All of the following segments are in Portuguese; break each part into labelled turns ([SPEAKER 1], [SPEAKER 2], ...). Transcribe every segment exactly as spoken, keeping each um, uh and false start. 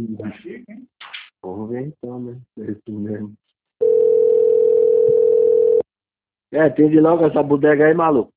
[SPEAKER 1] Vamos ver então, né? É isso mesmo. É, atende logo essa bodega aí, maluco.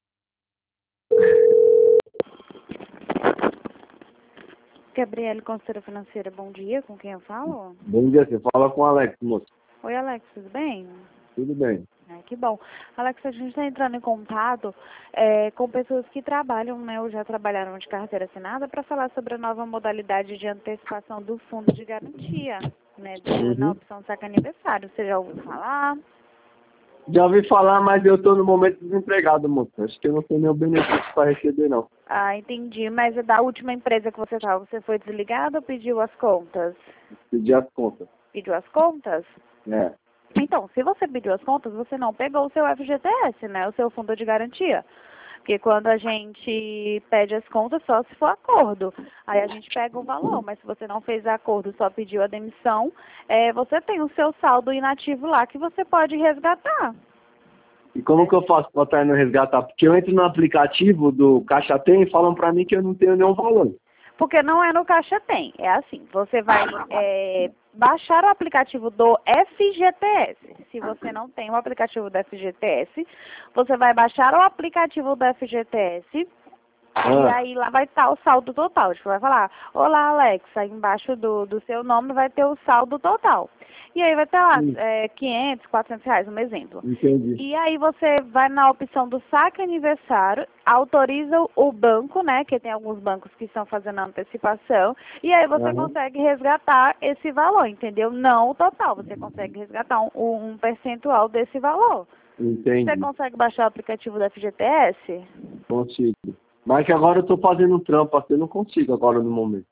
[SPEAKER 2] Gabriele, consultora financeira, bom dia, com quem eu falo?
[SPEAKER 1] Bom dia, você fala com o Alex, moço.
[SPEAKER 2] Oi, Alex, tudo bem?
[SPEAKER 1] Tudo bem.
[SPEAKER 2] Ah, que bom. Alex, a gente está entrando em contato é, com pessoas que trabalham, né, ou já trabalharam de carteira assinada, para falar sobre a nova modalidade de antecipação do fundo de garantia, né, do,
[SPEAKER 1] Uhum.
[SPEAKER 2] na opção saca aniversário. Você já ouviu falar?
[SPEAKER 1] Já ouvi falar, mas eu tô no momento desempregado, moço. Acho que eu não tenho nenhum benefício para receber, não.
[SPEAKER 2] Ah, entendi. Mas é da última empresa que você estava, você foi desligado ou pediu as contas?
[SPEAKER 1] Pedi as contas.
[SPEAKER 2] Pediu as contas?
[SPEAKER 1] É.
[SPEAKER 2] Então, se você pediu as contas, você não pegou o seu F G T S, né? O seu fundo de garantia. Porque quando a gente pede as contas, só se for acordo. Aí a gente pega o valor, mas se você não fez acordo, só pediu a demissão, é, você tem o seu saldo inativo lá que você pode resgatar.
[SPEAKER 1] E como que eu faço para estar indo resgatar? Porque eu entro no aplicativo do Caixa Tem e falam para mim que eu não tenho nenhum valor.
[SPEAKER 2] Porque não é no Caixa Tem, é assim, você vai é, baixar o aplicativo do F G T S. Se você não tem o aplicativo do F G T S, você vai baixar o aplicativo do F G T S
[SPEAKER 1] Ah.
[SPEAKER 2] e aí lá vai estar o saldo total. Tipo, vai falar, olá Alex, aí embaixo do, do seu nome vai ter o saldo total. E aí vai ter lá
[SPEAKER 1] Hum.
[SPEAKER 2] é, quinhentos, quatrocentos reais, um exemplo.
[SPEAKER 1] Entendi.
[SPEAKER 2] E aí você vai na opção do saque aniversário, autoriza o banco, né, que tem alguns bancos que estão fazendo antecipação, e aí você
[SPEAKER 1] Aham.
[SPEAKER 2] consegue resgatar esse valor, entendeu? Não o total, você consegue resgatar um, um percentual desse valor.
[SPEAKER 1] Entendi.
[SPEAKER 2] Você consegue baixar o aplicativo da F G T S?
[SPEAKER 1] Consigo. Mas que agora eu tô fazendo um trampo, assim, eu não consigo agora no momento.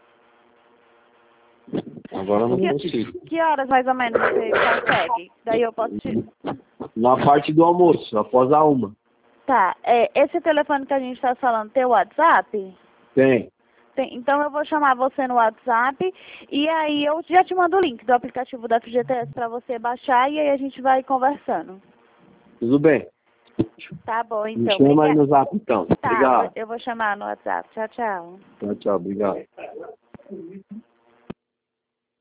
[SPEAKER 1] Agora eu não
[SPEAKER 2] Que,
[SPEAKER 1] consigo.
[SPEAKER 2] que horas mais ou menos você consegue? Daí eu posso te...
[SPEAKER 1] Na parte do almoço, após a uma.
[SPEAKER 2] Tá, é, esse telefone que a gente está falando tem o WhatsApp?
[SPEAKER 1] Tem.
[SPEAKER 2] Tem, então eu vou chamar você no WhatsApp e aí eu já te mando o link do aplicativo da F G T S para você baixar e aí a gente vai conversando.
[SPEAKER 1] Tudo bem.
[SPEAKER 2] Tá bom,
[SPEAKER 1] Me
[SPEAKER 2] então.
[SPEAKER 1] chama aí
[SPEAKER 2] Obrigada.
[SPEAKER 1] no zap, então.
[SPEAKER 2] Tá,
[SPEAKER 1] Obrigado.
[SPEAKER 2] eu vou chamar no WhatsApp. Tchau, tchau.
[SPEAKER 1] Tchau, tchau. Obrigado.